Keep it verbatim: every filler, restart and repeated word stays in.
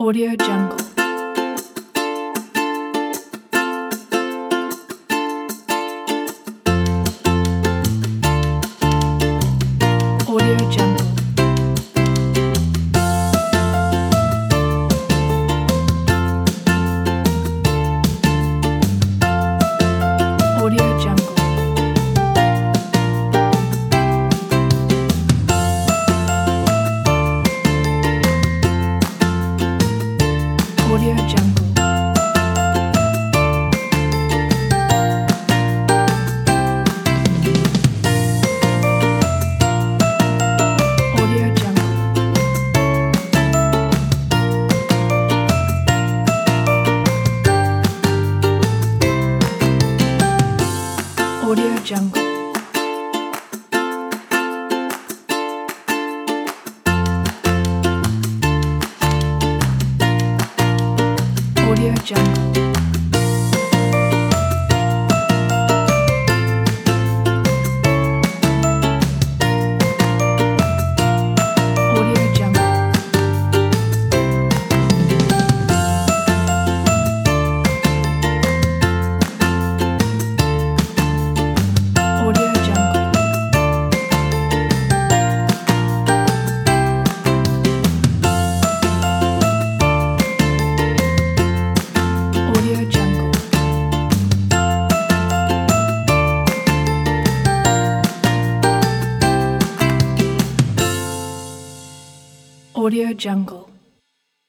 Audio Jungle. Audio Jungle. Audio Jungle. Audio Jungle. Audio Jungle. Audio Jungle. Audio Jungle. Audio Jungle. Audio Jungle. Audio Jungle. Audio Jungle.